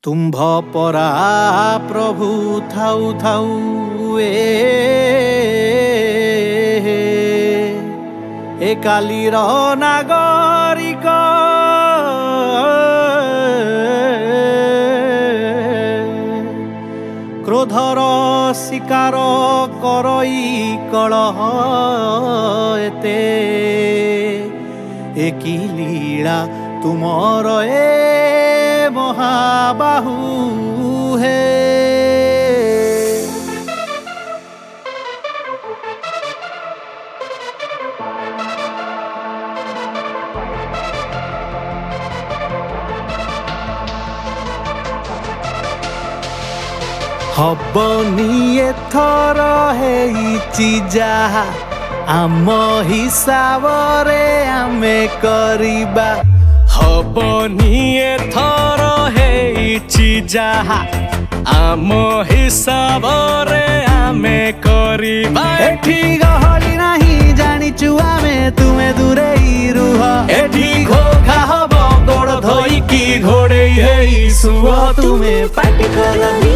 तुम्भ परा प्रभु थाउ थाउ ए कालीर नागरिक क्रोधर शिकार करई कलह एते एकी लीला तुमर ए महाबाहु हे। हबनी एथर हेइची जाहा आम हिसाब रे आमे करिबा। हबनी एथर हेइची जाहा आम हिसाब रे आमे करिबा। एठी गहली नाही जानिचु आमे तुमे दूरेई रुह। एठी घोघा हब गोड़ धोइकी घोड़े हेइ सुह तुमे पाटी करनी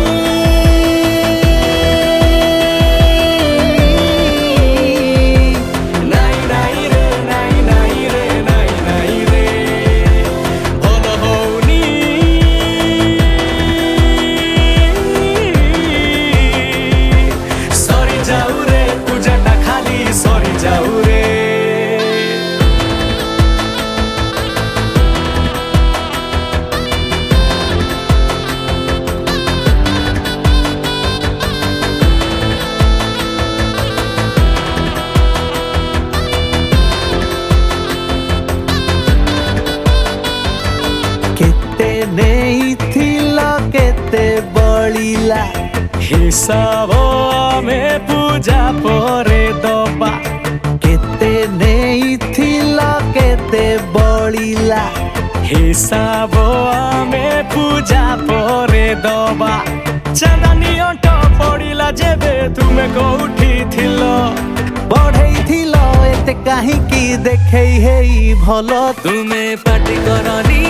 केते बलिला हिसाब आमे पूजा परे दबा। केते नेइथिला केते बलिला हिसाब आमे पूजा परे दबा। चांदनी अंट पड़िला जेबे तुमे कोठी थिलो बढ़ेइथिल एते काहिकी देखै हेइ भलो तुमे पाटी करनी।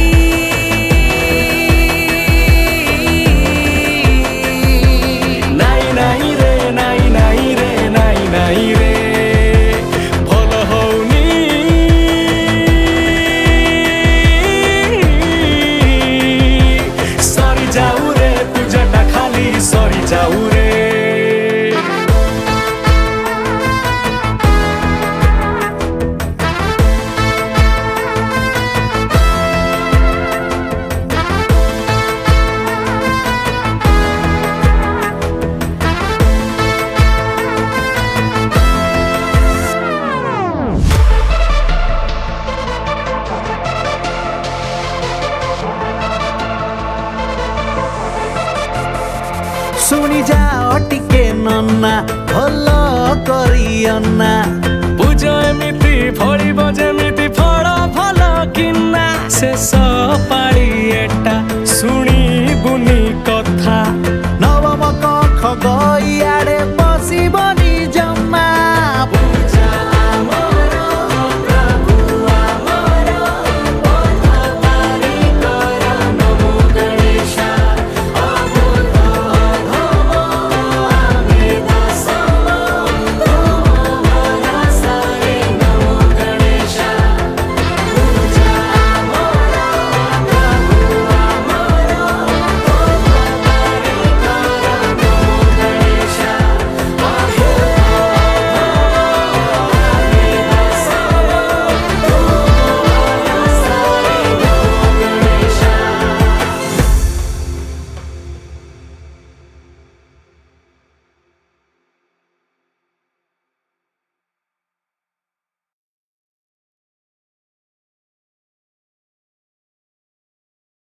सरी जाऊ रे सुनी जाओ टिके नन्ना भल करियन्ना। पूजा एमिति फड़िब जेमिति फड़ भल किन्ना शेष